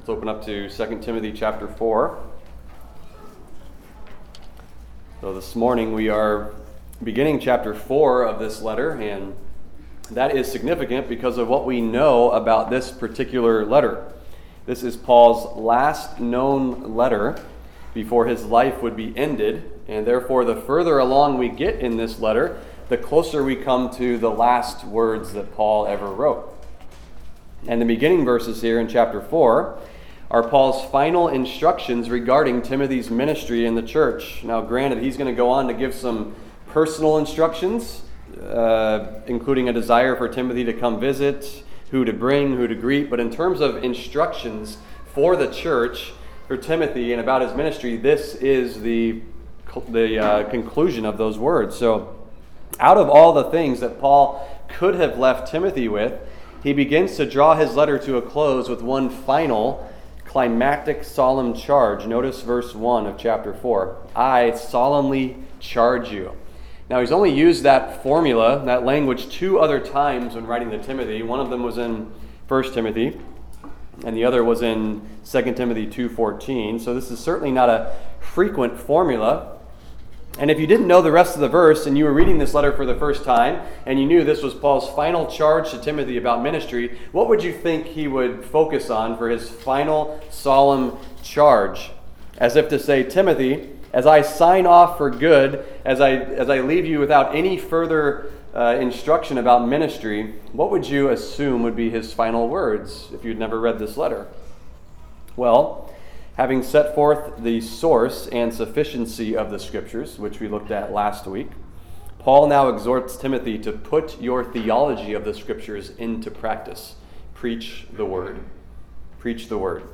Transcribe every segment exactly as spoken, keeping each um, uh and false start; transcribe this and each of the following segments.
Let's open up to Second Timothy chapter four. So this morning we are beginning chapter four of this letter, and that is significant because of what we know about this particular letter. This is Paul's last known letter before his life would be ended, and therefore the further along we get in this letter, the closer we come to the last words that Paul ever wrote. And the beginning verses here in chapter four are Paul's final instructions regarding Timothy's ministry in the church. Now, granted, he's going to go on to give some personal instructions, uh, including a desire for Timothy to come visit, who to bring, who to greet. But in terms of instructions for the church, for Timothy, and about his ministry, this is the, the uh, conclusion of those words. So, out of all the things that Paul could have left Timothy with, he begins to draw his letter to a close with one final climactic solemn charge. Notice verse one of chapter four. I solemnly charge you. Now, he's only used that formula, that language, two other times when writing to Timothy. One of them was in First Timothy, and the other was in Second Timothy two fourteen. So this is certainly not a frequent formula. And if you didn't know the rest of the verse and you were reading this letter for the first time and you knew this was Paul's final charge to Timothy about ministry, what would you think he would focus on for his final solemn charge? As if to say, Timothy, as I sign off for good, as I as I leave you without any further uh, instruction about ministry, what would you assume would be his final words if you'd never read this letter? Well, having set forth the source and sufficiency of the Scriptures, which we looked at last week, Paul now exhorts Timothy to put your theology of the Scriptures into practice. Preach the Word. Preach the Word.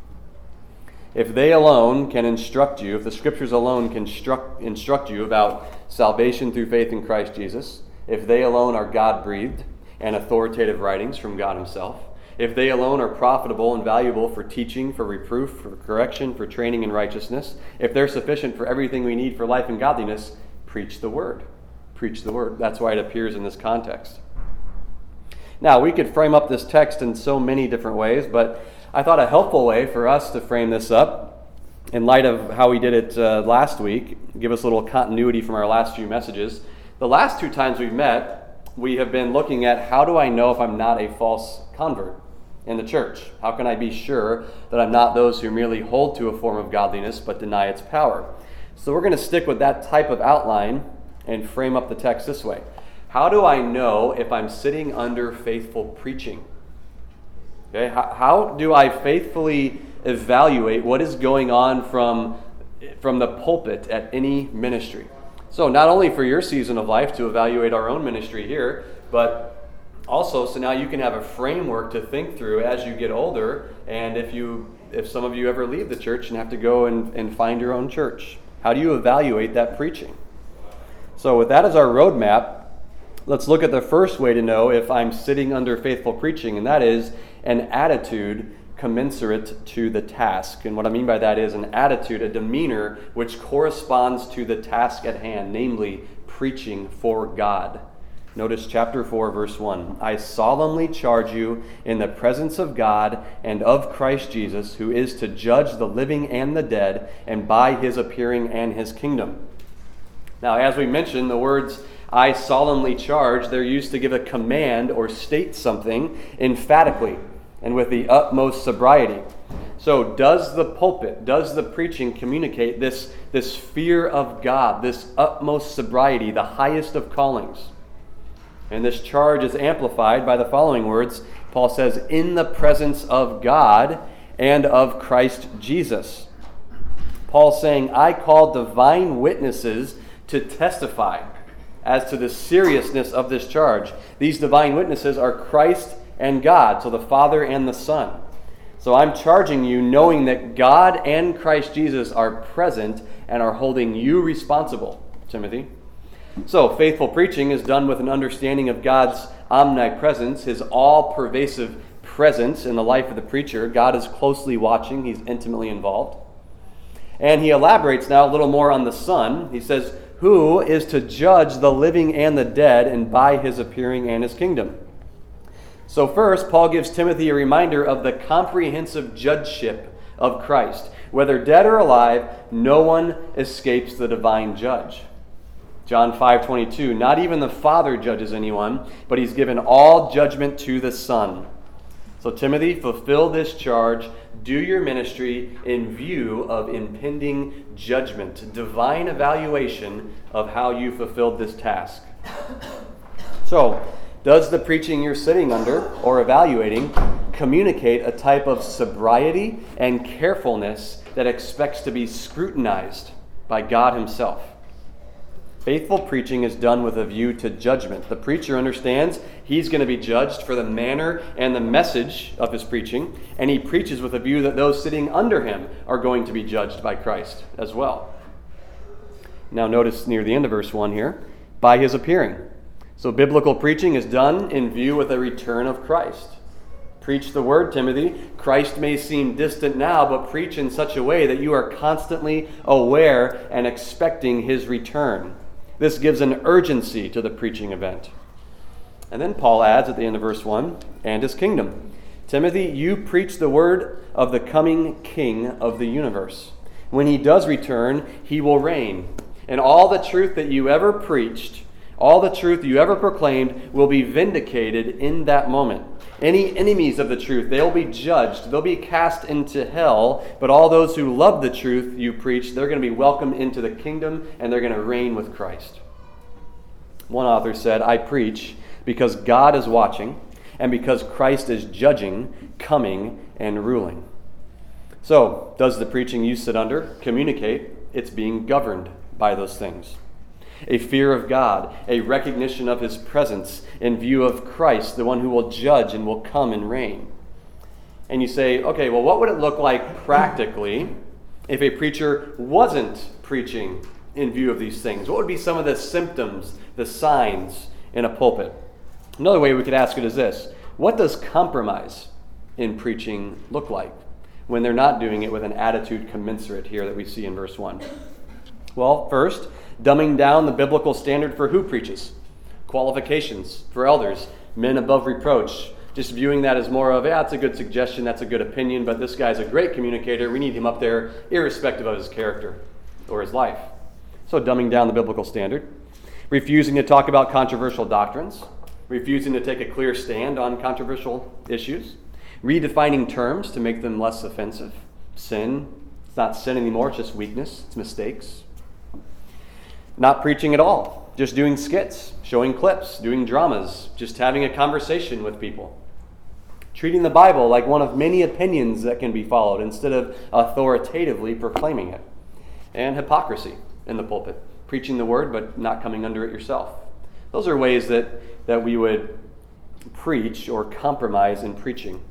If they alone can instruct you, if the Scriptures alone can instruct, instruct you about salvation through faith in Christ Jesus, if they alone are God-breathed and authoritative writings from God Himself, if they alone are profitable and valuable for teaching, for reproof, for correction, for training in righteousness, if they're sufficient for everything we need for life and godliness, preach the Word. Preach the Word. That's why it appears in this context. Now, we could frame up this text in so many different ways, but I thought a helpful way for us to frame this up, in light of how we did it uh, last week, give us a little continuity from our last few messages. The last two times we've met, we have been looking at how do I know if I'm not a false convert in the church? How can I be sure that I'm not those who merely hold to a form of godliness but deny its power? So we're going to stick with that type of outline and frame up the text this way. How do I know if I'm sitting under faithful preaching? Okay, how, how do I faithfully evaluate what is going on from, from the pulpit at any ministry? So not only for your season of life to evaluate our own ministry here, but also, so now you can have a framework to think through as you get older, and if you, if some of you ever leave the church and have to go and, and find your own church, how do you evaluate that preaching? So with that as our roadmap, let's look at the first way to know if I'm sitting under faithful preaching, and that is an attitude commensurate to the task. And what I mean by that is an attitude, a demeanor, which corresponds to the task at hand, namely preaching for God. Notice chapter four, verse one. I solemnly charge you in the presence of God and of Christ Jesus, who is to judge the living and the dead, and by his appearing and his kingdom. Now, as we mentioned, the words I solemnly charge, they're used to give a command or state something emphatically and with the utmost sobriety. So does the pulpit, does the preaching communicate this, this fear of God, this utmost sobriety, the highest of callings? And this charge is amplified by the following words. Paul says, in the presence of God and of Christ Jesus. Paul's saying, I call divine witnesses to testify as to the seriousness of this charge. These divine witnesses are Christ and God, so the Father and the Son. So I'm charging you knowing that God and Christ Jesus are present and are holding you responsible, Timothy. So, faithful preaching is done with an understanding of God's omnipresence, his all-pervasive presence in the life of the preacher. God is closely watching. He's intimately involved. And he elaborates now a little more on the Son. He says, who is to judge the living and the dead, and by his appearing and his kingdom. So first, Paul gives Timothy a reminder of the comprehensive judgeship of Christ. Whether dead or alive, no one escapes the divine judge. John five twenty-two, not even the Father judges anyone, but he's given all judgment to the Son. So Timothy, fulfill this charge, do your ministry in view of impending judgment, divine evaluation of how you fulfilled this task. So, does the preaching you're sitting under or evaluating communicate a type of sobriety and carefulness that expects to be scrutinized by God himself? Faithful preaching is done with a view to judgment. The preacher understands he's going to be judged for the manner and the message of his preaching, and he preaches with a view that those sitting under him are going to be judged by Christ as well. Now notice near the end of verse one here, by his appearing. So biblical preaching is done in view with a return of Christ. Preach the word, Timothy. Christ may seem distant now, but preach in such a way that you are constantly aware and expecting his return. This gives an urgency to the preaching event. And then Paul adds at the end of verse one, and his kingdom. Timothy, you preach the word of the coming King of the universe. When he does return, he will reign. And all the truth that you ever preached, all the truth you ever proclaimed will be vindicated in that moment. Any enemies of the truth, they'll be judged. They'll be cast into hell. But all those who love the truth you preach, they're going to be welcomed into the kingdom and they're going to reign with Christ. One author said, I preach because God is watching and because Christ is judging, coming, and ruling. So, does the preaching you sit under communicate it's being governed by those things? A fear of God, a recognition of his presence in view of Christ, the one who will judge and will come and reign. And you say, okay, well, what would it look like practically if a preacher wasn't preaching in view of these things? What would be some of the symptoms, the signs in a pulpit? Another way we could ask it is this: what does compromise in preaching look like when they're not doing it with an attitude commensurate here that we see in verse one? Well, first, dumbing down the biblical standard for who preaches. Qualifications for elders, men above reproach. Just viewing that as more of, yeah, that's a good suggestion, that's a good opinion, but this guy's a great communicator. We need him up there irrespective of his character or his life. So dumbing down the biblical standard. Refusing to talk about controversial doctrines. Refusing to take a clear stand on controversial issues. Redefining terms to make them less offensive. Sin. It's not sin anymore, it's just weakness. It's mistakes. Not preaching at all, just doing skits, showing clips, doing dramas, just having a conversation with people. Treating the Bible like one of many opinions that can be followed instead of authoritatively proclaiming it. And hypocrisy in the pulpit, preaching the word but not coming under it yourself. Those are ways that, that we would preach or compromise in preaching.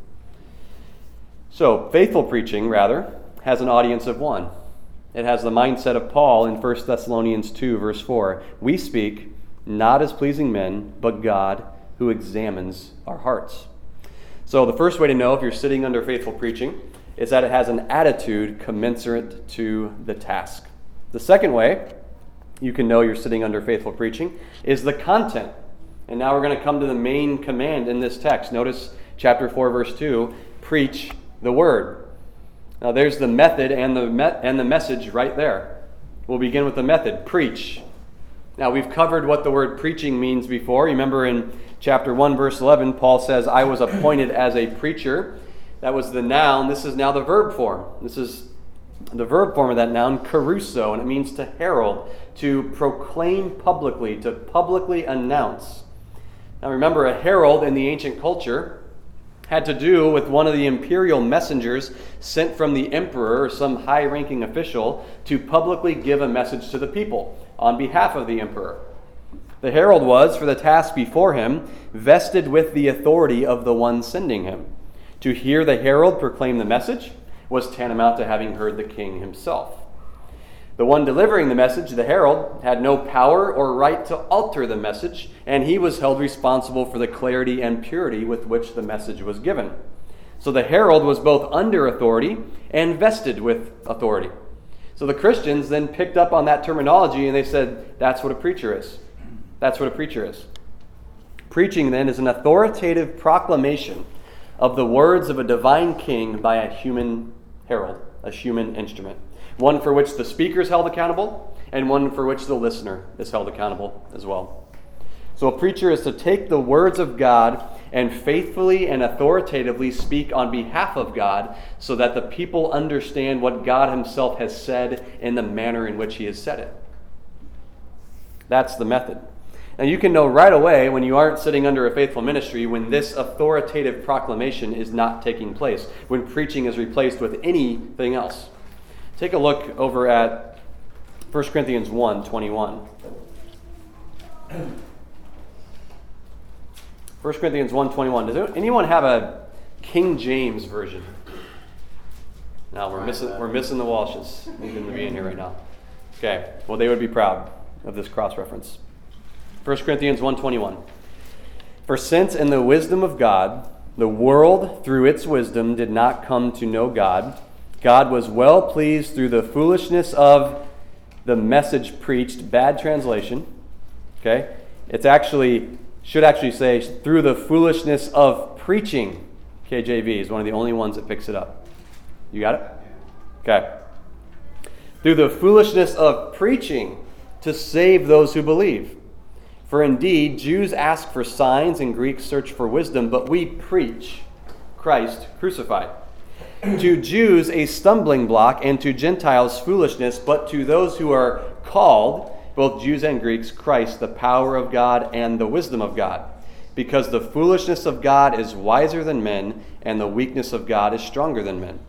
So, faithful preaching, rather, has an audience of one. It has the mindset of Paul in First Thessalonians two, verse four. We speak not as pleasing men, but God who examines our hearts. So the first way to know if you're sitting under faithful preaching is that it has an attitude commensurate to the task. The second way you can know you're sitting under faithful preaching is the content. And now we're going to come to the main command in this text. Notice chapter four, verse two, preach the word. Now there's the method and the me- and the message right there. We'll begin with the method, preach. Now we've covered what the word preaching means before. Remember in chapter one, verse eleven, Paul says, I was appointed as a preacher. That was the noun. This is now the verb form. This is the verb form of that noun, caruso, and it means to herald, to proclaim publicly, to publicly announce. Now remember, a herald in the ancient culture had to do with one of the imperial messengers sent from the emperor or some high-ranking official to publicly give a message to the people on behalf of the emperor. The herald was, for the task before him, vested with the authority of the one sending him. To hear the herald proclaim the message was tantamount to having heard the king himself. The one delivering the message, the herald, had no power or right to alter the message, and he was held responsible for the clarity and purity with which the message was given. So the herald was both under authority and vested with authority. So the Christians then picked up on that terminology and they said, that's what a preacher is. That's what a preacher is. Preaching, then, is an authoritative proclamation of the words of a divine king by a human herald, a human instrument. One for which the speaker is held accountable, and one for which the listener is held accountable as well. So a preacher is to take the words of God and faithfully and authoritatively speak on behalf of God so that the people understand what God himself has said in the manner in which he has said it. That's the method. Now you can know right away when you aren't sitting under a faithful ministry when this authoritative proclamation is not taking place, when preaching is replaced with anything else. Take a look over at First Corinthians one twenty-one. First Corinthians one twenty-one. Does anyone have a King James version? No, we're missing we're missing the Walshes. Need them to be in here right now. Okay. Well, they would be proud of this cross-reference. First Corinthians one twenty-one. For since in the wisdom of God, the world through its wisdom did not come to know God, God was well pleased through the foolishness of the message preached. Bad translation. Okay? It's actually, should actually say, through the foolishness of preaching. K J V is one of the only ones that picks it up. You got it? Okay. Through the foolishness of preaching to save those who believe. For indeed, Jews ask for signs and Greeks search for wisdom, but we preach Christ crucified. To Jews a stumbling block, and to Gentiles foolishness, but to those who are called, both Jews and Greeks, Christ, the power of God and the wisdom of God. Because the foolishness of God is wiser than men, and the weakness of God is stronger than men.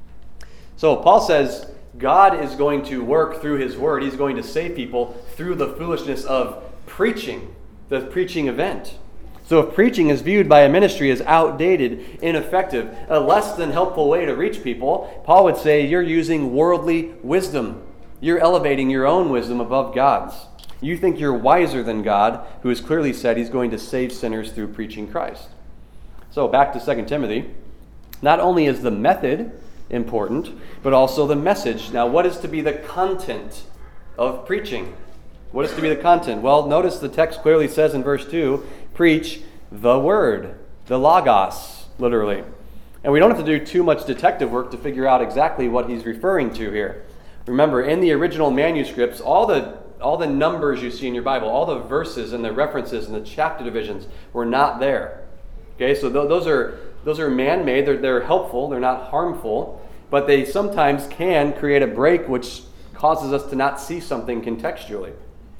So Paul says God is going to work through his word. He's going to save people through the foolishness of preaching, the preaching event. So if preaching is viewed by a ministry as outdated, ineffective, a less than helpful way to reach people, Paul would say you're using worldly wisdom. You're elevating your own wisdom above God's. You think you're wiser than God, who has clearly said he's going to save sinners through preaching Christ. So back to Second Timothy. Not only is the method important, but also the message. Now, what is to be the content of preaching? What is to be the content? Well, notice the text clearly says in verse two, preach the word, the logos, literally. And we don't have to do too much detective work to figure out exactly what he's referring to here. Remember, in the original manuscripts, all the all the numbers you see in your Bible, all the verses and the references and the chapter divisions were not there. Okay, so th- those are those are man-made. They're they're helpful. They're not harmful, but they sometimes can create a break which causes us to not see something contextually.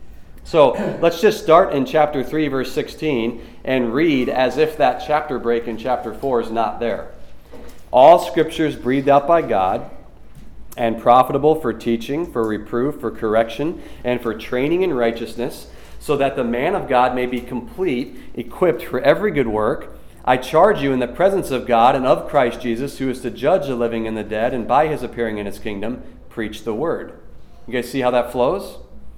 So let's just start in chapter three, verse sixteen, and read as if that chapter break in chapter four is not there. All scripture is breathed out by God and profitable for teaching, for reproof, for correction, and for training in righteousness, so that the man of God may be complete, equipped for every good work. I charge you in the presence of God and of Christ Jesus, who is to judge the living and the dead, and by his appearing in his kingdom, preach the word. You guys see how that flows?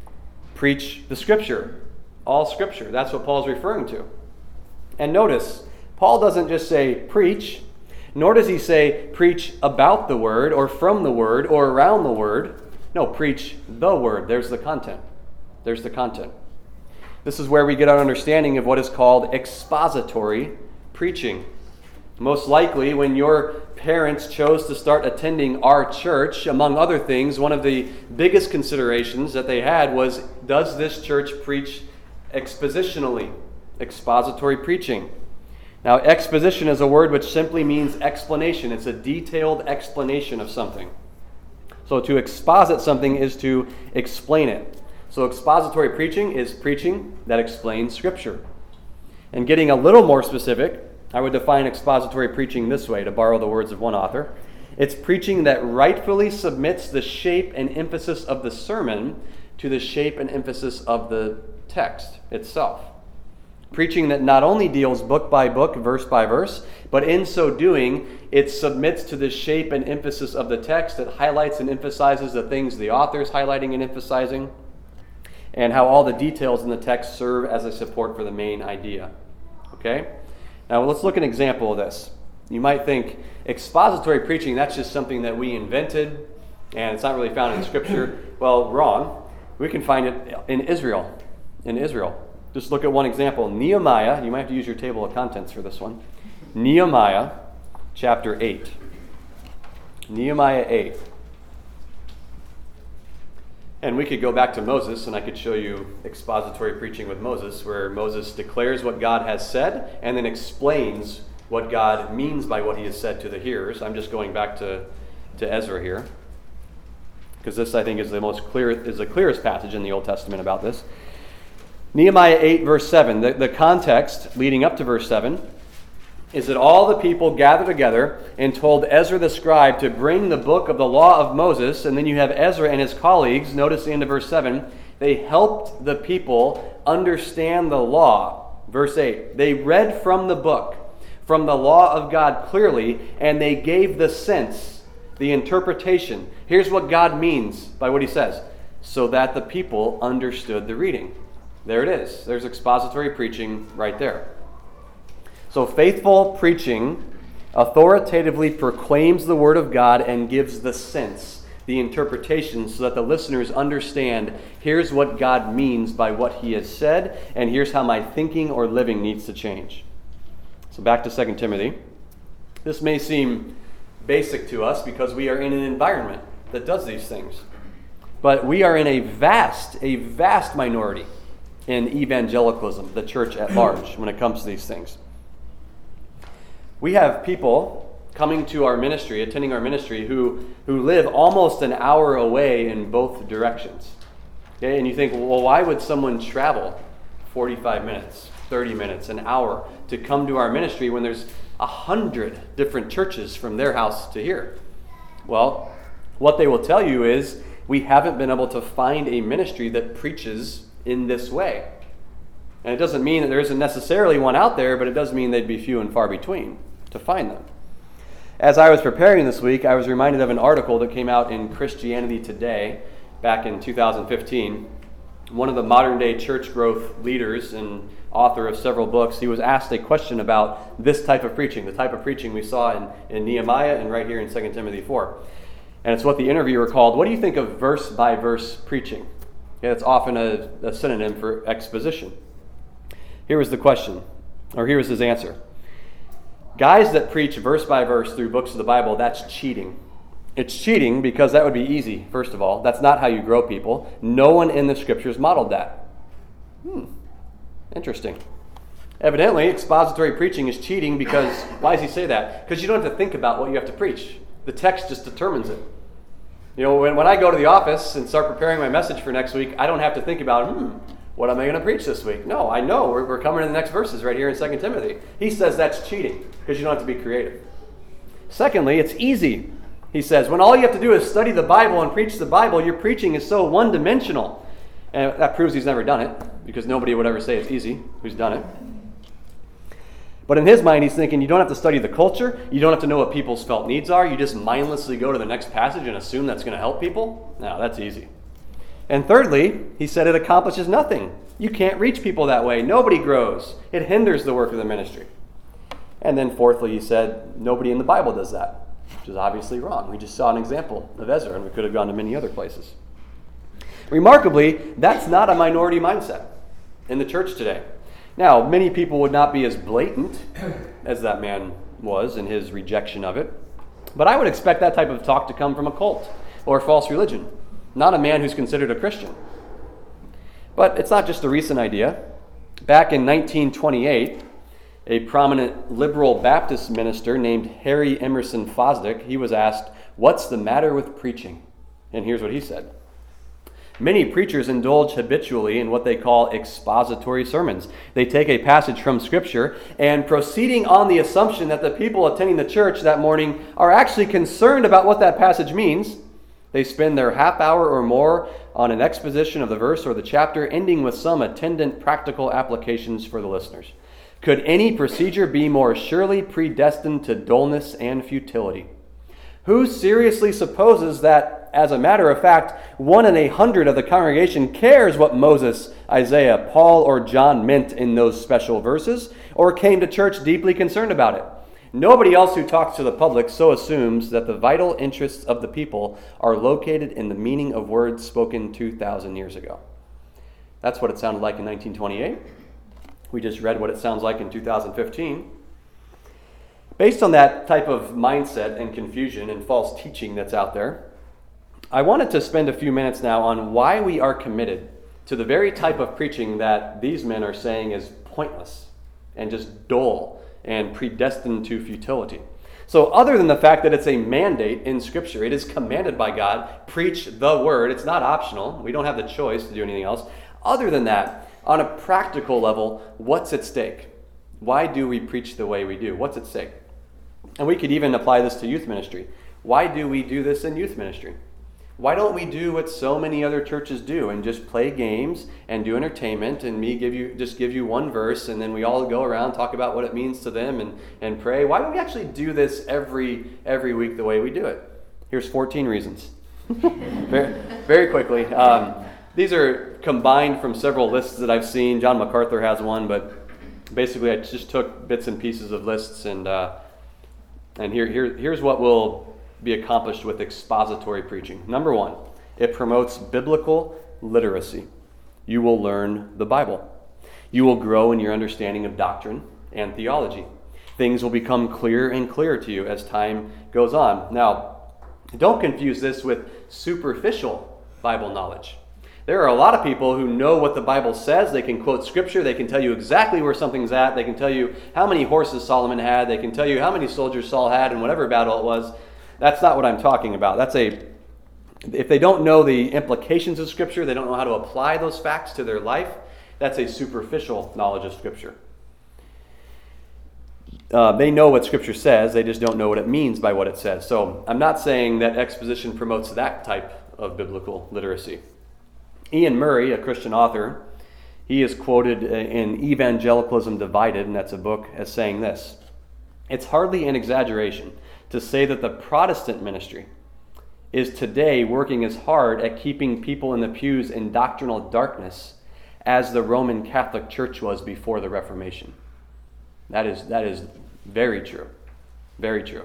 Preach the scripture. All scripture. That's what Paul's referring to. And notice, Paul doesn't just say preach, nor does he say preach about the word or from the word or around the word. No, preach the word. There's the content. There's the content. This is where we get our understanding of what is called expository preaching. Most likely, when your parents chose to start attending our church, among other things, one of the biggest considerations that they had was, does this church preach expositionally? Expository preaching. Now, exposition is a word which simply means explanation. It's a detailed explanation of something. So to exposit something is to explain it. So expository preaching is preaching that explains Scripture. And getting a little more specific, I would define expository preaching this way, to borrow the words of one author. It's preaching that rightfully submits the shape and emphasis of the sermon to the shape and emphasis of the text itself. Preaching that not only deals book by book, verse by verse, but in so doing, it submits to the shape and emphasis of the text. It highlights and emphasizes the things the author is highlighting and emphasizing, and how all the details in the text serve as a support for the main idea. Okay? Now let's look at an example of this. You might think expository preaching, that's just something that we invented, and it's not really found in Scripture. Well, wrong. We can find it in Israel. In Israel. Just look at one example. Nehemiah, you might have to use your table of contents for this one. Nehemiah chapter eight. Nehemiah eight. And we could go back to Moses, and I could show you expository preaching with Moses, where Moses declares what God has said and then explains what God means by what he has said to the hearers. I'm just going back to, to Ezra here, because this, I think, is the most clear, is the clearest passage in the Old Testament about this. Nehemiah eight, verse seven. The, the context leading up to verse seven is that all the people gathered together and told Ezra the scribe to bring the book of the law of Moses. And then you have Ezra and his colleagues. Notice the end of verse seven. They helped the people understand the law. Verse eight. They read from the book, from the law of God clearly, and they gave the sense, the interpretation. Here's what God means by what he says, so that the people understood the reading. There it is. There's expository preaching right there. So faithful preaching authoritatively proclaims the word of God and gives the sense, the interpretation, so that the listeners understand, here's what God means by what he has said, and here's how my thinking or living needs to change. So back to Second Timothy. This may seem basic to us because we are in an environment that does these things. But we are in a vast, a vast minority in evangelicalism, the church at large, when it comes to these things. We have people coming to our ministry, attending our ministry, who, who live almost an hour away in both directions. Okay? And you think, well, why would someone travel forty-five minutes, thirty minutes, an hour to come to our ministry when there's a hundred different churches from their house to here? Well, what they will tell you is we haven't been able to find a ministry that preaches in this way. And it doesn't mean that there isn't necessarily one out there, but it does mean they'd be few and far between to find them. As I was preparing this week, I was reminded of an article that came out in Christianity Today back in two thousand fifteen. One of the modern-day church growth leaders and author of several books, he was asked a question about this type of preaching, the type of preaching we saw in, in Nehemiah and right here in Second Timothy four. And it's what the interviewer called, what do you think of verse-by-verse preaching? Okay, that's often a, a synonym for exposition. Here was the question, or here was his answer. Guys that preach verse by verse through books of the Bible, that's cheating. It's cheating because that would be easy, first of all. That's not how you grow people. No one in the scriptures modeled that. Hmm, interesting. Evidently, expository preaching is cheating because, why does he say that? Because you don't have to think about what you have to preach. The text just determines it. You know, when, when I go to the office and start preparing my message for next week, I don't have to think about, hmm, what am I going to preach this week? No, I know. We're, we're coming to the next verses right here in Second Timothy. He says that's cheating because you don't have to be creative. Secondly, it's easy. He says, when all you have to do is study the Bible and preach the Bible, your preaching is so one-dimensional. And that proves he's never done it, because nobody would ever say it's easy who's done it. But in his mind, he's thinking, you don't have to study the culture. You don't have to know what people's felt needs are. You just mindlessly go to the next passage and assume that's going to help people. No, that's easy. And thirdly, he said it accomplishes nothing. You can't reach people that way. Nobody grows. It hinders the work of the ministry. And then fourthly, he said, nobody in the Bible does that, which is obviously wrong. We just saw an example of Ezra, and we could have gone to many other places. Remarkably, that's not a minority mindset in the church today. Now, many people would not be as blatant as that man was in his rejection of it, but I would expect that type of talk to come from a cult or a false religion, not a man who's considered a Christian. But it's not just a recent idea. Back in nineteen twenty-eight, a prominent liberal Baptist minister named Harry Emerson Fosdick, he was asked, "What's the matter with preaching?" And here's what he said. Many preachers indulge habitually in what they call expository sermons. They take a passage from Scripture and, proceeding on the assumption that the people attending the church that morning are actually concerned about what that passage means, they spend their half hour or more on an exposition of the verse or the chapter, ending with some attendant practical applications for the listeners. Could any procedure be more surely predestined to dullness and futility? Who seriously supposes that, as a matter of fact, one in a hundred of the congregation cares what Moses, Isaiah, Paul, or John meant in those special verses, or came to church deeply concerned about it? Nobody else who talks to the public so assumes that the vital interests of the people are located in the meaning of words spoken two thousand years ago. That's what it sounded like in nineteen twenty-eight. We just read what it sounds like in two thousand fifteen. Based on that type of mindset and confusion and false teaching that's out there, I wanted to spend a few minutes now on why we are committed to the very type of preaching that these men are saying is pointless and just dull and predestined to futility. So other than the fact that it's a mandate in Scripture, it is commanded by God, preach the word, it's not optional, we don't have the choice to do anything else. Other than that, on a practical level, what's at stake? Why do we preach the way we do? What's at stake? And we could even apply this to youth ministry. Why do we do this in youth ministry? Why don't we do what so many other churches do and just play games and do entertainment and me give you just give you one verse and then we all go around talk about what it means to them and, and pray? Why don't we actually do this every every week the way we do it? Here's fourteen reasons. very, very quickly. Um, these are combined from several lists that I've seen. John MacArthur has one, but basically I just took bits and pieces of lists and uh, and here, here here's what will be accomplished with expository preaching. Number one, it promotes biblical literacy. You will learn the Bible. You will grow in your understanding of doctrine and theology. Things will become clearer and clearer to you as time goes on. Now, don't confuse this with superficial Bible knowledge. There are a lot of people who know what the Bible says. They can quote Scripture. They can tell you exactly where something's at. They can tell you how many horses Solomon had. They can tell you how many soldiers Saul had in whatever battle it was. That's not what I'm talking about. That's a, if they don't know the implications of Scripture, they don't know how to apply those facts to their life, that's a superficial knowledge of Scripture. Uh, they know what Scripture says, they just don't know what it means by what it says. So I'm not saying that exposition promotes that type of biblical literacy. Ian Murray, a Christian author, he is quoted in Evangelicalism Divided, and that's a book, as saying this: "It's hardly an exaggeration to say that the Protestant ministry is today working as hard at keeping people in the pews in doctrinal darkness as the Roman Catholic Church was before the Reformation." That is, that is very true. Very true.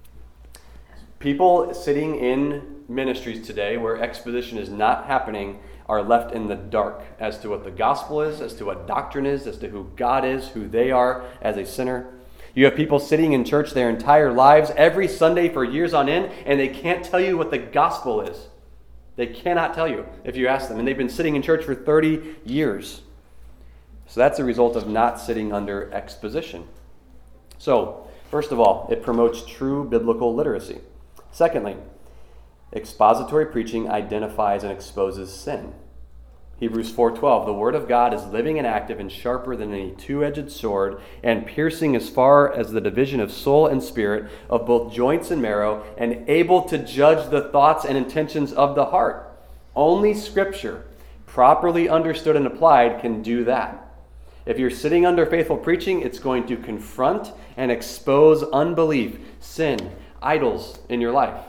People sitting in ministries today where exposition is not happening are left in the dark as to what the gospel is, as to what doctrine is, as to who God is, who they are as a sinner. You have people sitting in church their entire lives, every Sunday for years on end, and they can't tell you what the gospel is. They cannot tell you if you ask them. And they've been sitting in church for thirty years. So that's a result of not sitting under exposition. So, first of all, it promotes true biblical literacy. Secondly, expository preaching identifies and exposes sin. Hebrews four twelve, "The word of God is living and active and sharper than any two-edged sword, and piercing as far as the division of soul and spirit, of both joints and marrow, and able to judge the thoughts and intentions of the heart." Only Scripture, properly understood and applied, can do that. If you're sitting under faithful preaching, it's going to confront and expose unbelief, sin, idols in your life.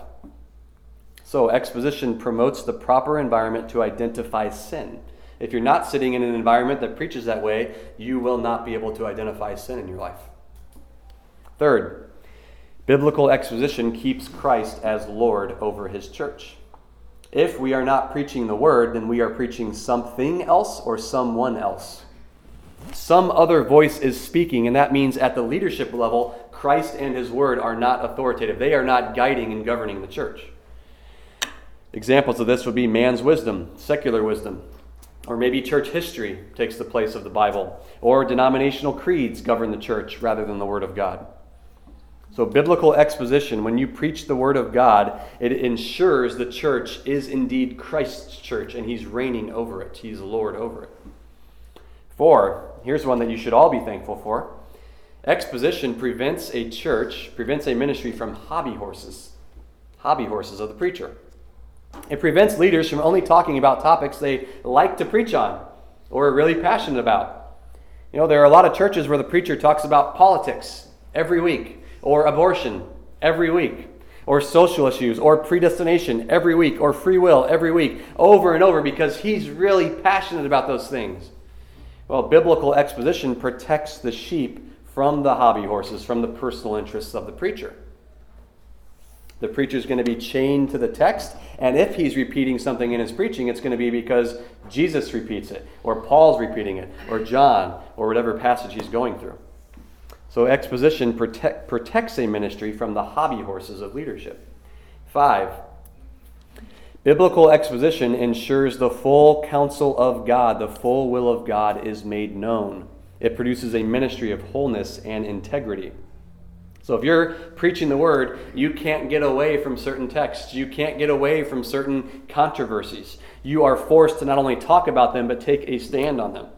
So exposition promotes the proper environment to identify sin. If you're not sitting in an environment that preaches that way, you will not be able to identify sin in your life. Third, biblical exposition keeps Christ as Lord over his church. If we are not preaching the word, then we are preaching something else or someone else. Some other voice is speaking, and that means at the leadership level, Christ and his word are not authoritative. They are not guiding and governing the church. Examples of this would be man's wisdom, secular wisdom, or maybe church history takes the place of the Bible, or denominational creeds govern the church rather than the Word of God. So biblical exposition, when you preach the Word of God, it ensures the church is indeed Christ's church, and he's reigning over it. He's Lord over it. Four, here's one that you should all be thankful for. Exposition prevents a church, prevents a ministry from hobby horses, hobby horses of the preacher. It prevents leaders from only talking about topics they like to preach on or are really passionate about. You know, there are a lot of churches where the preacher talks about politics every week, or abortion every week, or social issues, or predestination every week, or free will every week, over and over because he's really passionate about those things. Well, biblical exposition protects the sheep from the hobby horses, from the personal interests of the preacher. The preacher's going to be chained to the text, and if he's repeating something in his preaching, it's going to be because Jesus repeats it, or Paul's repeating it, or John, or whatever passage he's going through. So exposition protect, protects a ministry from the hobby horses of leadership. Five, biblical exposition ensures the full counsel of God, the full will of God is made known. It produces a ministry of wholeness and integrity. So if you're preaching the word, you can't get away from certain texts. You can't get away from certain controversies. You are forced to not only talk about them, but take a stand on them.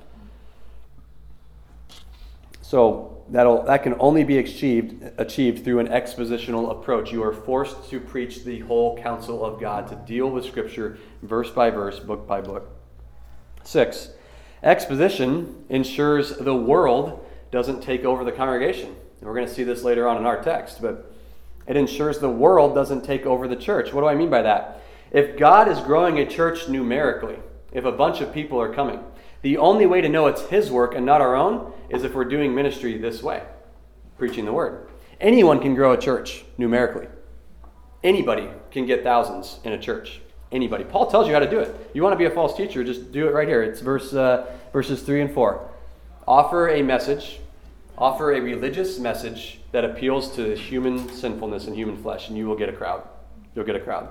So that'll, that can only be achieved, achieved through an expositional approach. You are forced to preach the whole counsel of God, to deal with Scripture verse by verse, book by book. Six, exposition ensures the world doesn't take over the congregation. We're going to see this later on in our text, but it ensures the world doesn't take over the church. What do I mean by that? If God is growing a church numerically, if a bunch of people are coming, the only way to know it's His work and not our own is if we're doing ministry this way, preaching the word. Anyone can grow a church numerically. Anybody can get thousands in a church. Anybody. Paul tells you how to do it. You want to be a false teacher, just do it right here. It's verse uh, verses three and four. Offer a message. Offer a religious message that appeals to human sinfulness and human flesh, and you will get a crowd. You'll get a crowd.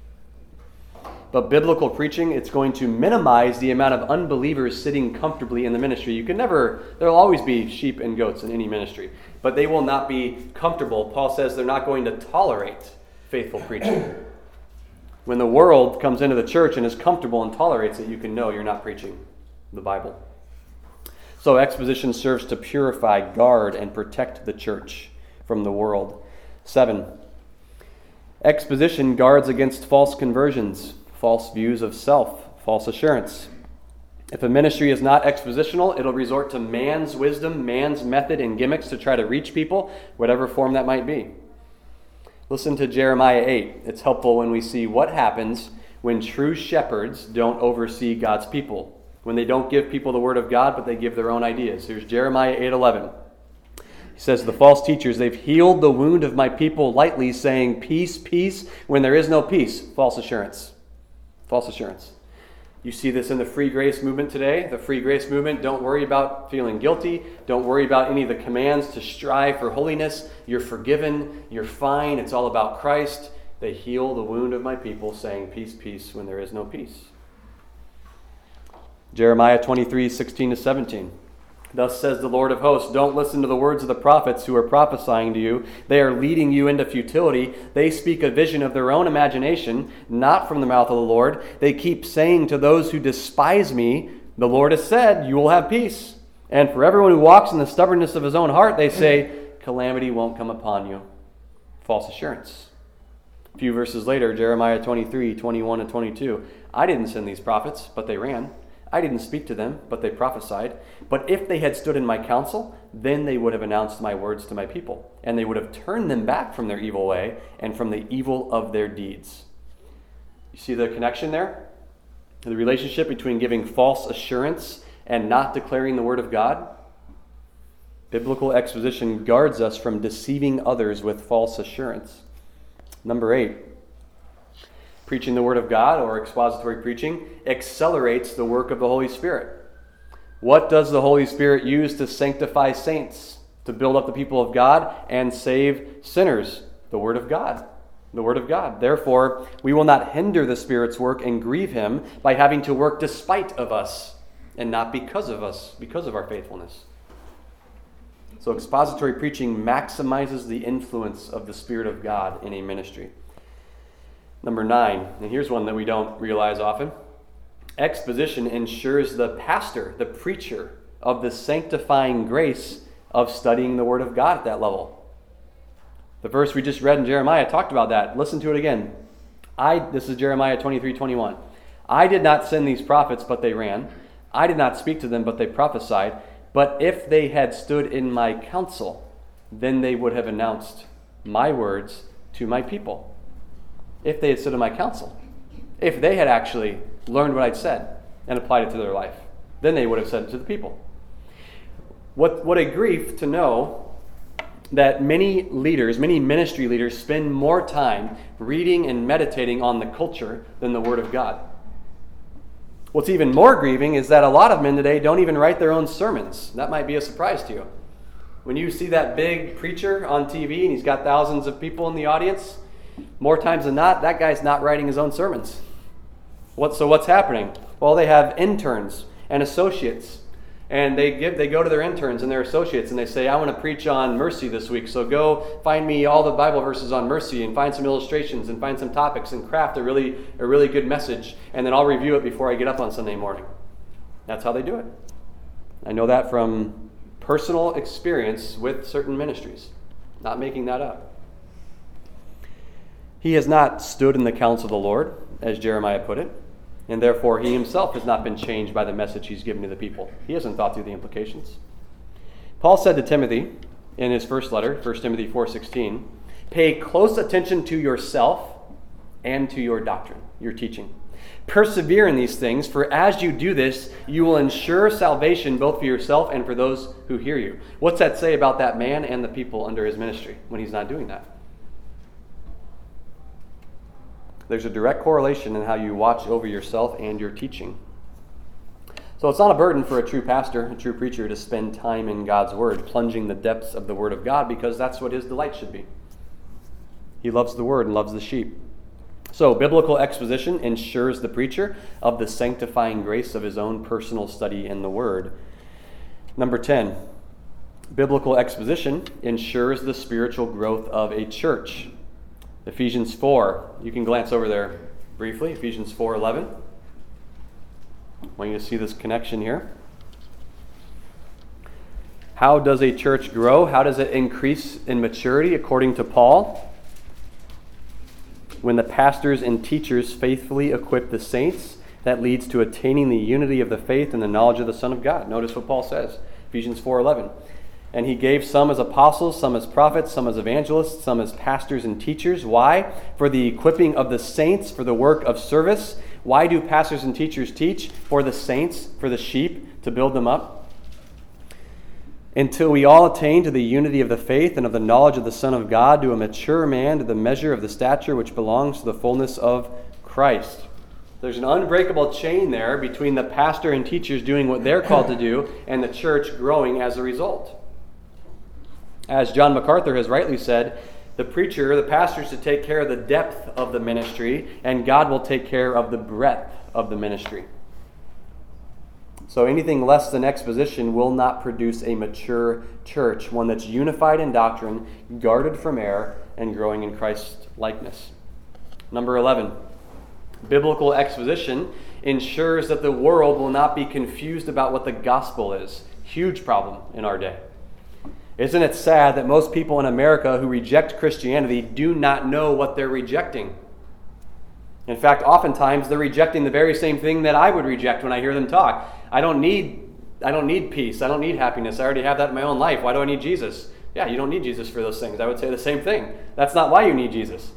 But biblical preaching, it's going to minimize the amount of unbelievers sitting comfortably in the ministry. You can never, there will always be sheep and goats in any ministry, but they will not be comfortable. Paul says they're not going to tolerate faithful preaching. When the world comes into the church and is comfortable and tolerates it, you can know you're not preaching the Bible. So exposition serves to purify, guard, and protect the church from the world. Seven, exposition guards against false conversions, false views of self, false assurance. If a ministry is not expositional, it'll resort to man's wisdom, man's method, and gimmicks to try to reach people, whatever form that might be. Listen to Jeremiah eight. It's helpful when we see what happens when true shepherds don't oversee God's people. When they don't give people the word of God, but they give their own ideas. Here's Jeremiah eight eleven. He says, the false teachers, they've healed the wound of my people lightly, saying, peace, peace, when there is no peace. False assurance. False assurance. You see this in the free grace movement today. The free grace movement, don't worry about feeling guilty. Don't worry about any of the commands to strive for holiness. You're forgiven. You're fine. It's all about Christ. They heal the wound of my people, saying, peace, peace, when there is no peace. Jeremiah twenty-three, sixteen to seventeen. Thus says the Lord of hosts, don't listen to the words of the prophets who are prophesying to you. They are leading you into futility. They speak a vision of their own imagination, not from the mouth of the Lord. They keep saying to those who despise me, the Lord has said, you will have peace. And for everyone who walks in the stubbornness of his own heart, they say, calamity won't come upon you. False assurance. A few verses later, Jeremiah twenty-three, twenty-one and twenty-two. I didn't send these prophets, but they ran. I didn't speak to them, but they prophesied. But if they had stood in my counsel, then they would have announced my words to my people, and they would have turned them back from their evil way and from the evil of their deeds. You see the connection there? The relationship between giving false assurance and not declaring the word of God? Biblical exposition guards us from deceiving others with false assurance. Number eight. Preaching the word of God, or expository preaching, accelerates the work of the Holy Spirit. What does the Holy Spirit use to sanctify saints, to build up the people of God, and save sinners? The word of God. The word of God. Therefore, we will not hinder the Spirit's work and grieve him by having to work despite of us, and not because of us, because of our faithfulness. So expository preaching maximizes the influence of the Spirit of God in a ministry. Number nine, and here's one that we don't realize often. Exposition ensures the pastor, the preacher, of the sanctifying grace of studying the Word of God at that level. The verse we just read in Jeremiah talked about that. Listen to it again. I. This is Jeremiah twenty-three, twenty-one. I did not send these prophets, but they ran. I did not speak to them, but they prophesied. But if they had stood in my counsel, then they would have announced my words to my people. If they had stood in my counsel. If they had actually learned what I'd said and applied it to their life, then they would have said it to the people. What, what a grief to know that many leaders, many ministry leaders, spend more time reading and meditating on the culture than the Word of God. What's even more grieving is that a lot of men today don't even write their own sermons. That might be a surprise to you. When you see that big preacher on T V and he's got thousands of people in the audience, more times than not, that guy's not writing his own sermons. What, so what's happening? Well, they have interns and associates. And they give they go to their interns and their associates and they say, I want to preach on mercy this week, so go find me all the Bible verses on mercy and find some illustrations and find some topics and craft a really a really good message, and then I'll review it before I get up on Sunday morning. That's how they do it. I know that from personal experience with certain ministries. Not making that up. He has not stood in the counsel of the Lord, as Jeremiah put it. And therefore, he himself has not been changed by the message he's given to the people. He hasn't thought through the implications. Paul said to Timothy in his first letter, First Timothy four sixteen, pay close attention to yourself and to your doctrine, your teaching. Persevere in these things, for as you do this, you will ensure salvation both for yourself and for those who hear you. What's that say about that man and the people under his ministry when he's not doing that? There's a direct correlation in how you watch over yourself and your teaching. So it's not a burden for a true pastor, a true preacher, to spend time in God's Word, plunging the depths of the Word of God, because that's what his delight should be. He loves the Word and loves the sheep. So biblical exposition ensures the preacher of the sanctifying grace of his own personal study in the Word. Number ten, biblical exposition ensures the spiritual growth of a church. Ephesians four, you can glance over there briefly, Ephesians four eleven. I want you to see this connection here. How does a church grow? How does it increase in maturity according to Paul? When the pastors and teachers faithfully equip the saints, that leads to attaining the unity of the faith and the knowledge of the Son of God. Notice what Paul says, Ephesians four eleven. And he gave some as apostles, some as prophets, some as evangelists, some as pastors and teachers. Why? For the equipping of the saints, for the work of service. Why do pastors and teachers teach? For the saints, for the sheep, to build them up. Until we all attain to the unity of the faith and of the knowledge of the Son of God, to a mature man, to the measure of the stature which belongs to the fullness of Christ. There's an unbreakable chain there between the pastor and teachers doing what they're called to do and the church growing as a result. As John MacArthur has rightly said, the preacher, the pastor, is to take care of the depth of the ministry, and God will take care of the breadth of the ministry. So anything less than exposition will not produce a mature church, one that's unified in doctrine, guarded from error, and growing in Christ's likeness. Number eleven, biblical exposition ensures that the world will not be confused about what the gospel is. Huge problem in our day. Isn't it sad that most people in America who reject Christianity do not know what they're rejecting? In fact, oftentimes they're rejecting the very same thing that I would reject when I hear them talk. I don't need I don't need peace. I don't need happiness. I already have that in my own life. Why do I need Jesus? Yeah, you don't need Jesus for those things. I would say the same thing. That's not why you need Jesus.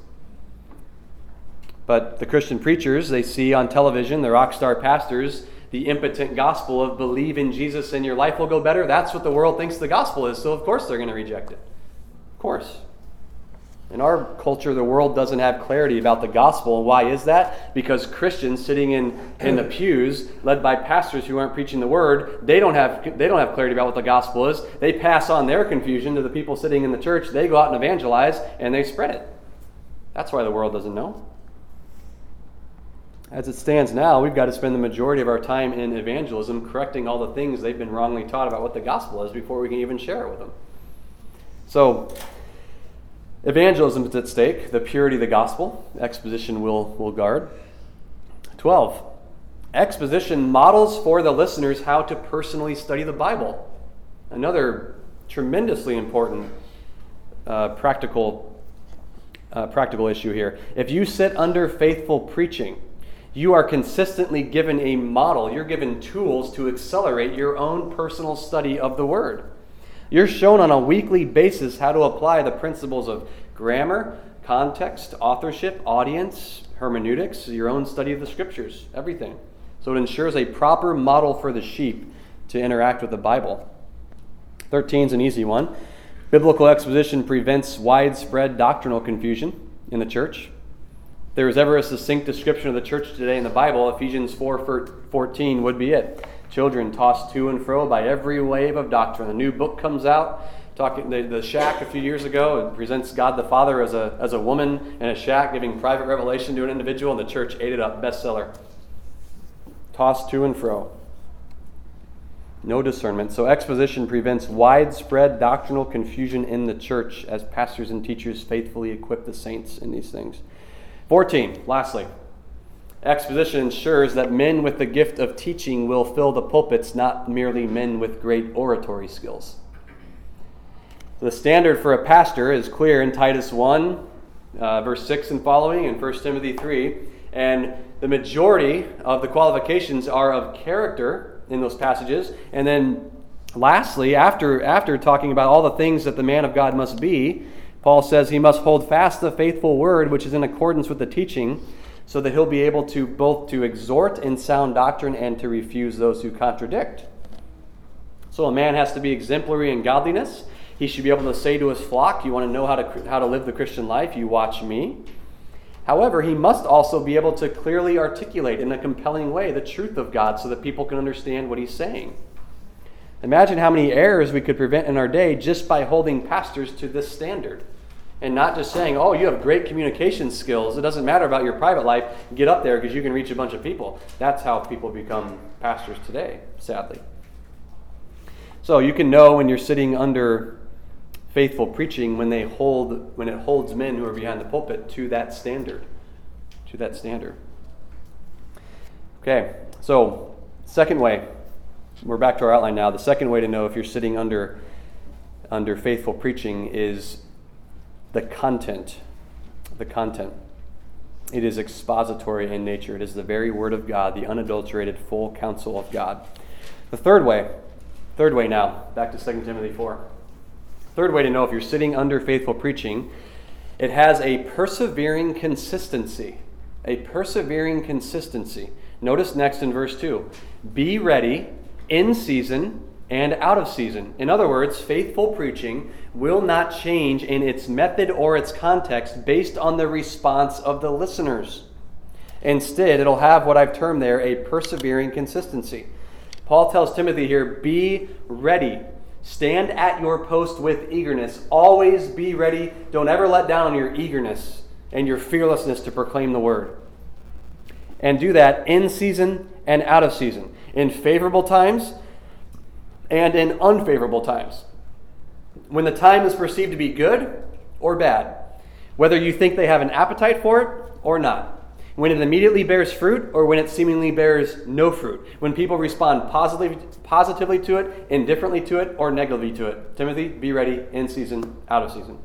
But the Christian preachers, they see on television, the rock star pastors, the impotent gospel of believe in Jesus and your life will go better. That's what the world thinks the gospel is, so of course they're going to reject it. Of course. In our culture, the world doesn't have clarity about the gospel. And why is that? Because Christians sitting in, in the pews, led by pastors who aren't preaching the word, they don't have they don't have clarity about what the gospel is. They pass on their confusion to the people sitting in the church. They go out and evangelize, and they spread it. That's why the world doesn't know. As it stands now, we've got to spend the majority of our time in evangelism correcting all the things they've been wrongly taught about what the gospel is before we can even share it with them. So, evangelism is at stake, the purity of the gospel. Exposition will, will guard. twelve. Exposition models for the listeners how to personally study the Bible. Another tremendously important uh, practical, uh, practical issue here. If you sit under faithful preaching, you are consistently given a model. You're given tools to accelerate your own personal study of the Word. You're shown on a weekly basis how to apply the principles of grammar, context, authorship, audience, hermeneutics, your own study of the Scriptures, everything. So it ensures a proper model for the sheep to interact with the Bible. thirteen is an easy one. Biblical exposition prevents widespread doctrinal confusion in the church. If there is ever a succinct description of the church today in the Bible, Ephesians four fourteen would be it. Children tossed to and fro by every wave of doctrine. A new book comes out. Talking the, the Shack a few years ago, it presents God the Father as a as a woman in a shack giving private revelation to an individual, and the church ate it up. Bestseller. Tossed to and fro. No discernment. So exposition prevents widespread doctrinal confusion in the church as pastors and teachers faithfully equip the saints in these things. fourteen, lastly, exposition ensures that men with the gift of teaching will fill the pulpits, not merely men with great oratory skills. The standard for a pastor is clear in Titus one, uh, verse six and following, and First Timothy three, and the majority of the qualifications are of character in those passages. And then lastly, after after talking about all the things that the man of God must be, Paul says he must hold fast the faithful word which is in accordance with the teaching, so that he'll be able to both to exhort in sound doctrine and to refuse those who contradict. So a man has to be exemplary in godliness. He should be able to say to his flock, you want to know how to how to live the Christian life, you watch me. However, he must also be able to clearly articulate in a compelling way the truth of God so that people can understand what he's saying. Imagine how many errors we could prevent in our day just by holding pastors to this standard and not just saying, oh, you have great communication skills. It doesn't matter about your private life. Get up there because you can reach a bunch of people. That's how people become pastors today, sadly. So you can know when you're sitting under faithful preaching when they hold when it holds men who are behind the pulpit to that standard. To that standard. Okay, so second way, we're back to our outline now. The second way to know if you're sitting under under faithful preaching is the content. The content. It is expository in nature. It is the very word of God, the unadulterated full counsel of God. The third way, third way now, back to Second Timothy four. Third way to know if you're sitting under faithful preaching, it has a persevering consistency. A persevering consistency. Notice next in verse two. Be ready in season and out of season. In other words, faithful preaching will not change in its method or its context based on the response of the listeners. Instead, it'll have what I've termed there a persevering consistency. Paul tells Timothy here, be ready. Stand at your post with eagerness. Always be ready. Don't ever let down on your eagerness and your fearlessness to proclaim the word. And do that in season and out of season. In favorable times and in unfavorable times. When the time is perceived to be good or bad. Whether you think they have an appetite for it or not. When it immediately bears fruit or when it seemingly bears no fruit. When people respond positively, positively to it, indifferently to it, or negatively to it. Timothy, be ready in season, out of season.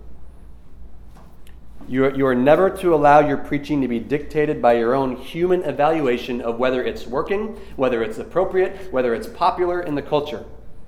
You are, you are never to allow your preaching to be dictated by your own human evaluation of whether it's working, whether it's appropriate, whether it's popular in the culture.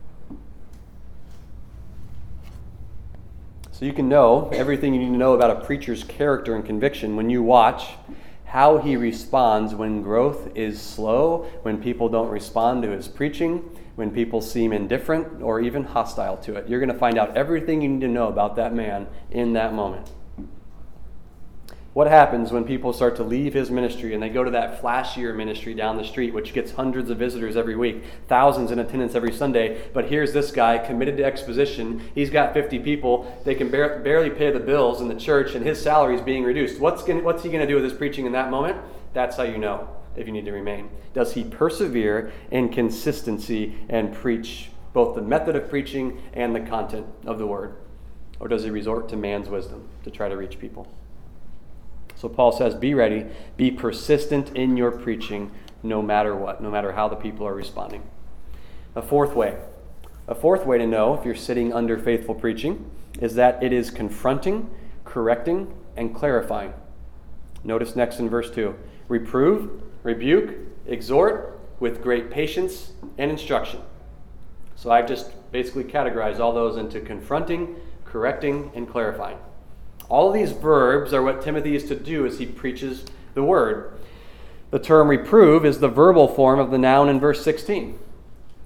So you can know everything you need to know about a preacher's character and conviction when you watch how he responds when growth is slow, when people don't respond to his preaching, when people seem indifferent or even hostile to it. You're going to find out everything you need to know about that man in that moment. What happens when people start to leave his ministry and they go to that flashier ministry down the street, which gets hundreds of visitors every week, thousands in attendance every Sunday, but here's this guy committed to exposition. He's got fifty people. They can bar- barely pay the bills in the church, and his salary is being reduced. What's, gonna, what's he going to do with his preaching in that moment? That's how you know if you need to remain. Does he persevere in consistency and preach both the method of preaching and the content of the word? Or does he resort to man's wisdom to try to reach people? So Paul says, be ready, be persistent in your preaching no matter what, no matter how the people are responding. A fourth way, a fourth way to know if you're sitting under faithful preaching is that it is confronting, correcting, and clarifying. Notice next in verse two, reprove, rebuke, exhort with great patience and instruction. So I've just basically categorized all those into confronting, correcting, and clarifying. All of these verbs are what Timothy is to do as he preaches the word. The term reprove is the verbal form of the noun in verse sixteen.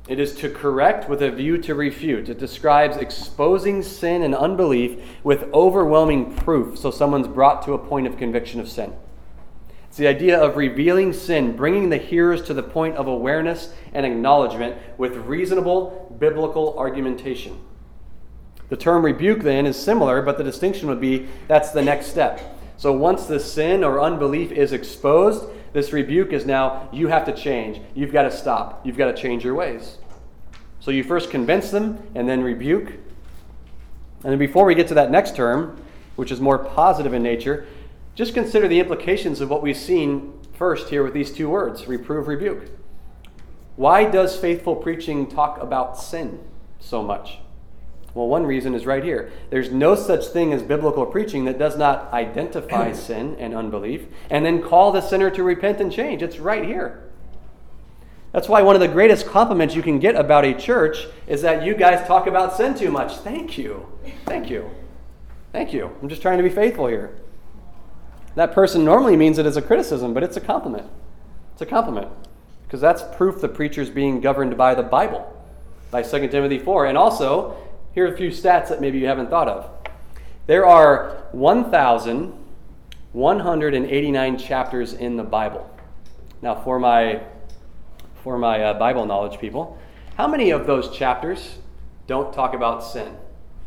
It is to correct with a view to refute. It describes exposing sin and unbelief with overwhelming proof, so someone's brought to a point of conviction of sin. It's the idea of revealing sin, bringing the hearers to the point of awareness and acknowledgement with reasonable biblical argumentation. The term rebuke then is similar, but the distinction would be that's the next step. So once the sin or unbelief is exposed, this rebuke is now, you have to change. You've got to stop. You've got to change your ways. So you first convince them and then rebuke. And then before we get to that next term, which is more positive in nature, just consider the implications of what we've seen first here with these two words, reprove, rebuke. Why does faithful preaching talk about sin so much? Well, one reason is right here. There's no such thing as biblical preaching that does not identify sin and unbelief and then call the sinner to repent and change. It's right here. That's why one of the greatest compliments you can get about a church is that you guys talk about sin too much. Thank you. Thank you. Thank you. I'm just trying to be faithful here. That person normally means it as a criticism, but it's a compliment. It's a compliment because that's proof the preacher's being governed by the Bible, by Second Timothy four. And also, here are a few stats that maybe you haven't thought of. There are one thousand one hundred eighty-nine chapters in the Bible. Now, for my for my uh, Bible knowledge people, how many of those chapters don't talk about sin?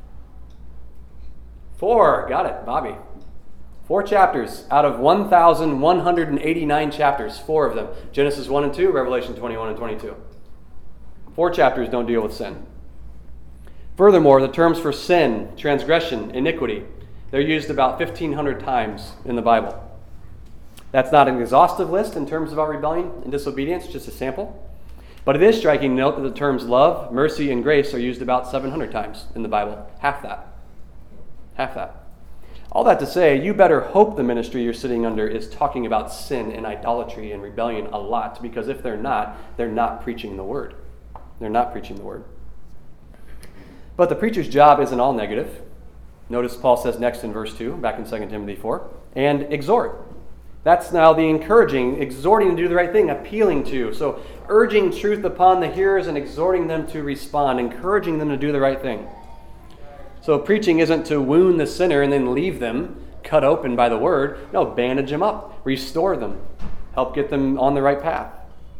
Four. Got it, Bobby. Four chapters out of one thousand one hundred eighty-nine chapters. Four of them. Genesis one and two, Revelation twenty-one and twenty-two. Four chapters don't deal with sin. Furthermore, the terms for sin, transgression, iniquity, they're used about fifteen hundred times in the Bible. That's not an exhaustive list in terms of our rebellion and disobedience, just a sample. But it is striking to note that the terms love, mercy, and grace are used about seven hundred times in the Bible. Half that. Half that. All that to say, you better hope the ministry you're sitting under is talking about sin and idolatry and rebellion a lot, because if they're not, they're not preaching the word. They're not preaching the word. But the preacher's job isn't all negative. Notice Paul says next in verse two, back in Second Timothy four, and exhort. That's now the encouraging, exhorting to do the right thing, appealing to. So urging truth upon the hearers and exhorting them to respond, encouraging them to do the right thing. So preaching isn't to wound the sinner and then leave them cut open by the word. No, bandage them up, restore them, help get them on the right path.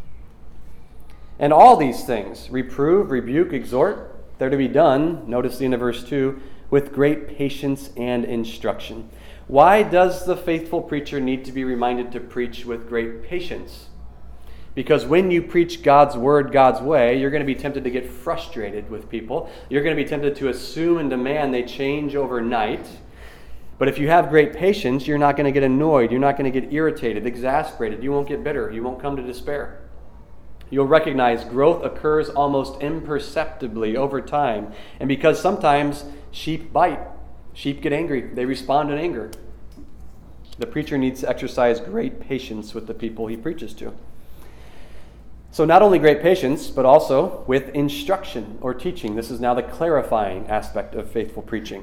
And all these things, reprove, rebuke, exhort, they're to be done, notice the end of verse two, with great patience and instruction. Why does the faithful preacher need to be reminded to preach with great patience? Because when you preach God's word God's way, you're going to be tempted to get frustrated with people. You're going to be tempted to assume and demand they change overnight. But if you have great patience, you're not going to get annoyed. You're not going to get irritated, exasperated. You won't get bitter. You won't come to despair. You'll recognize growth occurs almost imperceptibly over time. And because sometimes sheep bite, sheep get angry. They respond in anger. The preacher needs to exercise great patience with the people he preaches to. So not only great patience, but also with instruction or teaching. This is now the clarifying aspect of faithful preaching.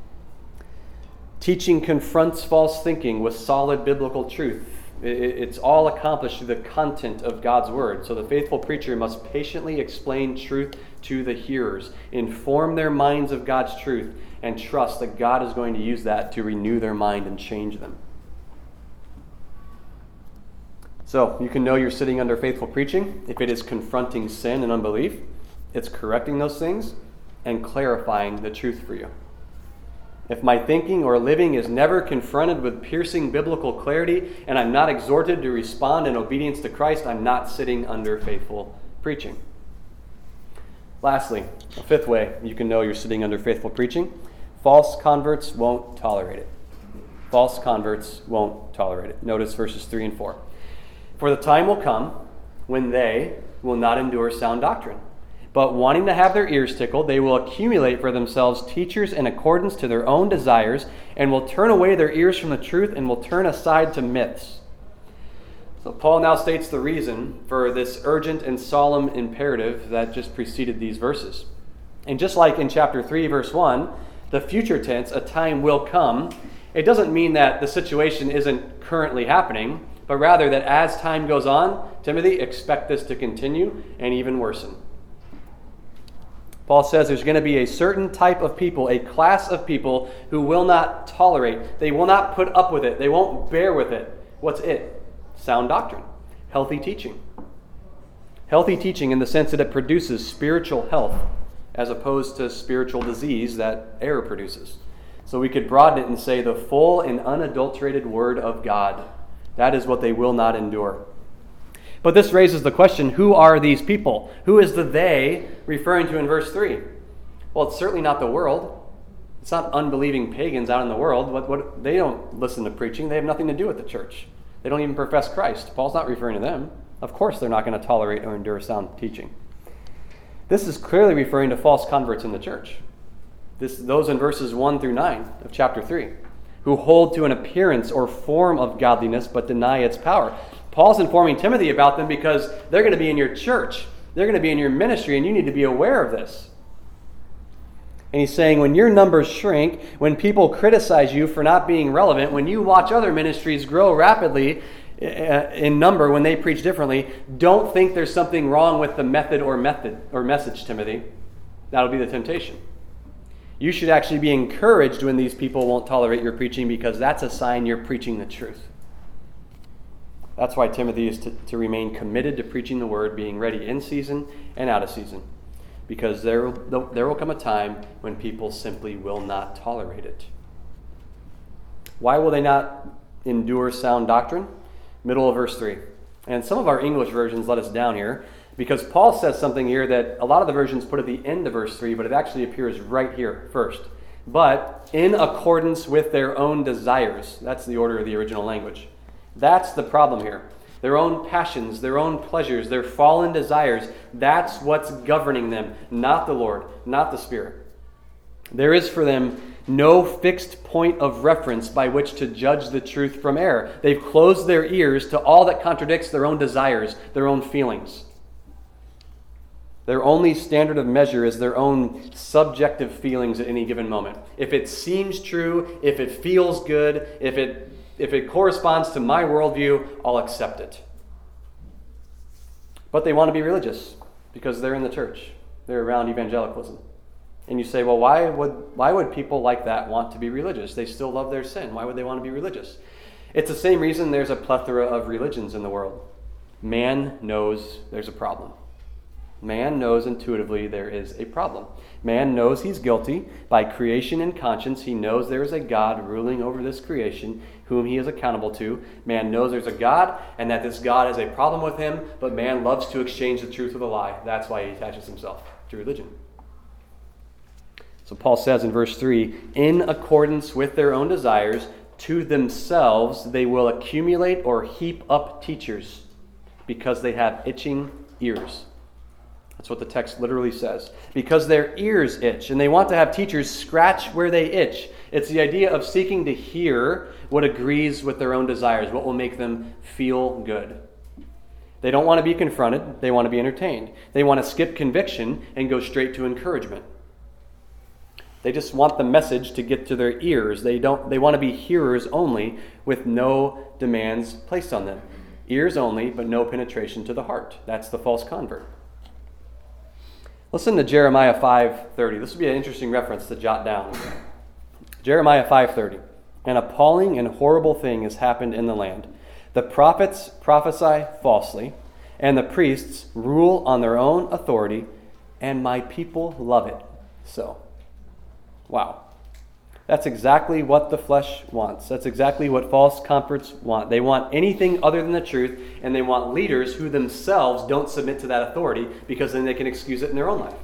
Teaching confronts false thinking with solid biblical truth. It's all accomplished through the content of God's word. So the faithful preacher must patiently explain truth to the hearers, inform their minds of God's truth, and trust that God is going to use that to renew their mind and change them. So you can know you're sitting under faithful preaching if it is confronting sin and unbelief, it's correcting those things, and clarifying the truth for you. If my thinking or living is never confronted with piercing biblical clarity and I'm not exhorted to respond in obedience to Christ, I'm not sitting under faithful preaching. Lastly, a fifth way you can know you're sitting under faithful preaching, false converts won't tolerate it. False converts won't tolerate it. Notice verses three and four. For the time will come when they will not endure sound doctrine, but wanting to have their ears tickled, they will accumulate for themselves teachers in accordance to their own desires, and will turn away their ears from the truth and will turn aside to myths. So Paul now states the reason for this urgent and solemn imperative that just preceded these verses. And just like in chapter three, verse one, the future tense, a time will come, it doesn't mean that the situation isn't currently happening, but rather that as time goes on, Timothy, expect this to continue and even worsen. Paul says there's going to be a certain type of people, a class of people who will not tolerate. They will not put up with it. They won't bear with it. What's it? Sound doctrine. Healthy teaching. Healthy teaching in the sense that it produces spiritual health as opposed to spiritual disease that error produces. So we could broaden it and say the full and unadulterated Word of God. That is what they will not endure. But this raises the question, who are these people? Who is the they referring to in verse three? Well, it's certainly not the world. It's not unbelieving pagans out in the world. What, what, they don't listen to preaching. They have nothing to do with the church. They don't even profess Christ. Paul's not referring to them. Of course they're not going to tolerate or endure sound teaching. This is clearly referring to false converts in the church. This, those in verses one through nine of chapter three, who hold to an appearance or form of godliness but deny its power. Paul's informing Timothy about them because they're going to be in your church. They're going to be in your ministry, and you need to be aware of this. And he's saying when your numbers shrink, when people criticize you for not being relevant, when you watch other ministries grow rapidly in number when they preach differently, don't think there's something wrong with the method or method or message, Timothy. That'll be the temptation. You should actually be encouraged when these people won't tolerate your preaching, because that's a sign you're preaching the truth. That's why Timothy is to, to remain committed to preaching the word, being ready in season and out of season. Because there will, there will come a time when people simply will not tolerate it. Why will they not endure sound doctrine? Middle of verse three. And some of our English versions let us down here, because Paul says something here that a lot of the versions put at the end of verse three, but it actually appears right here first. But in accordance with their own desires. That's the order of the original language. That's the problem here. Their own passions, their own pleasures, their fallen desires, that's what's governing them, not the Lord, not the Spirit. There is for them no fixed point of reference by which to judge the truth from error. They've closed their ears to all that contradicts their own desires, their own feelings. Their only standard of measure is their own subjective feelings at any given moment. If it seems true, if it feels good, if it If it corresponds to my worldview, I'll accept it. But they want to be religious because they're in the church. They're around evangelicalism. And you say, well, why would why would people like that want to be religious? They still love their sin. Why would they want to be religious? It's the same reason there's a plethora of religions in the world. Man knows there's a problem. Man knows intuitively there is a problem. Man knows he's guilty. By creation and conscience, he knows there is a God ruling over this creation whom he is accountable to. Man knows there's a God and that this God has a problem with him, but man loves to exchange the truth with a lie. That's why he attaches himself to religion. So Paul says in verse three, in accordance with their own desires, to themselves they will accumulate or heap up teachers because they have itching ears. That's what the text literally says. Because their ears itch, and they want to have teachers scratch where they itch. It's the idea of seeking to hear what agrees with their own desires, what will make them feel good. They don't want to be confronted. They want to be entertained. They want to skip conviction and go straight to encouragement. They just want the message to get to their ears. They don't. They want to be hearers only with no demands placed on them. Ears only, but no penetration to the heart. That's the false convert. Listen to Jeremiah five thirty. This would be an interesting reference to jot down. Jeremiah five thirty. An appalling and horrible thing has happened in the land. The prophets prophesy falsely, and the priests rule on their own authority, and my people love it so. Wow. That's exactly what the flesh wants. That's exactly what false converts want. They want anything other than the truth, and they want leaders who themselves don't submit to that authority because then they can excuse it in their own life.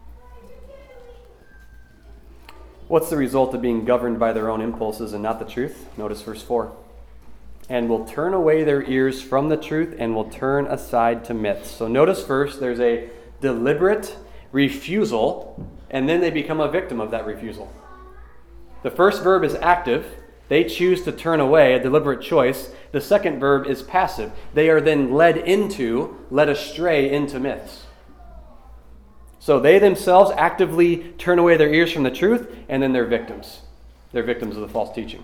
What's the result of being governed by their own impulses and not the truth? Notice verse four. And will turn away their ears from the truth and will turn aside to myths. So notice first there's a deliberate refusal, and then they become a victim of that refusal. The first verb is active. They choose to turn away, a deliberate choice. The second verb is passive. They are then led into, led astray into myths. So they themselves actively turn away their ears from the truth, and then they're victims. They're victims of the false teaching.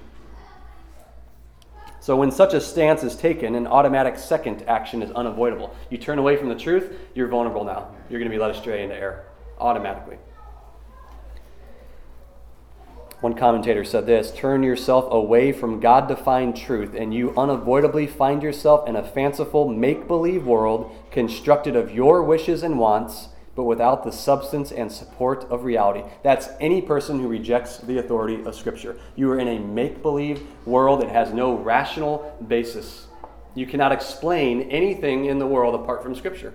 So when such a stance is taken, an automatic second action is unavoidable. You turn away from the truth, you're vulnerable now. You're going to be led astray into error automatically. One commentator said this: turn yourself away from God-defined truth, and you unavoidably find yourself in a fanciful make-believe world constructed of your wishes and wants, but without the substance and support of reality. That's any person who rejects the authority of Scripture. You are in a make-believe world that has no rational basis. You cannot explain anything in the world apart from Scripture.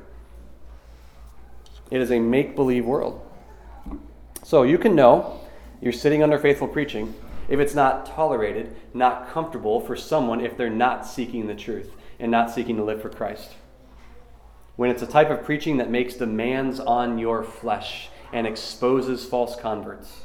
It is a make-believe world. So you can know you're sitting under faithful preaching if it's not tolerated, not comfortable for someone if they're not seeking the truth and not seeking to live for Christ. When it's a type of preaching that makes demands on your flesh and exposes false converts.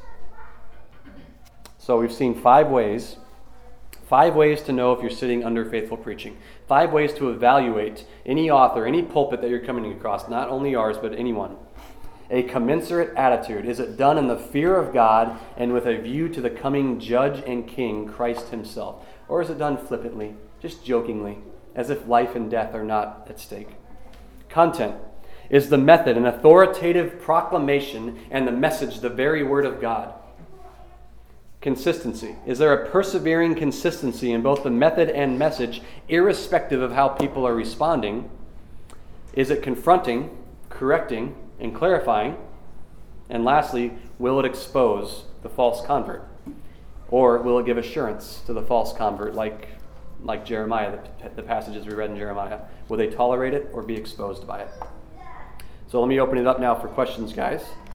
So we've seen five ways, five ways to know if you're sitting under faithful preaching. Five ways to evaluate any author, any pulpit that you're coming across, not only ours, but anyone. A commensurate attitude. Is it done in the fear of God and with a view to the coming judge and king, Christ himself? Or is it done flippantly, just jokingly, as if life and death are not at stake? Content. Is the method an authoritative proclamation and the message the very word of God? Consistency. Is there a persevering consistency in both the method and message, irrespective of how people are responding? Is it confronting, correcting, and clarifying? And lastly, will it expose the false convert? Or will it give assurance to the false convert, like, like Jeremiah, the, the passages we read in Jeremiah? Will they tolerate it or be exposed by it? So let me open it up now for questions, guys.